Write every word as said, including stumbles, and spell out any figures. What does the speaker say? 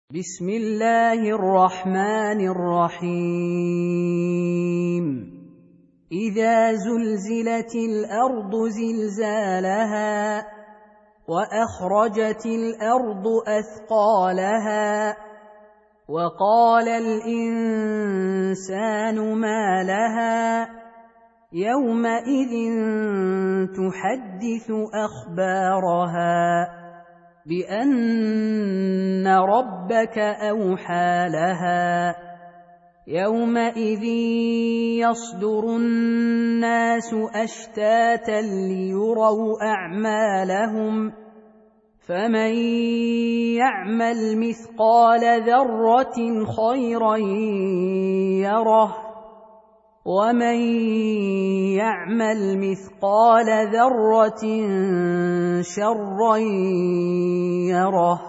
بسم الله الرحمن الرحيم إذا زلزلت الأرض زلزالها وأخرجت الأرض أثقالها وقال الإنسان ما لها يومئذ تحدث أخبارها بأن ربك أوحى لها يومئذ يصدر الناس أشتاتا ليروا أعمالهم فمن يعمل مثقال ذرة خيرا يره ومن يعمل مثقال ذرة شرا يره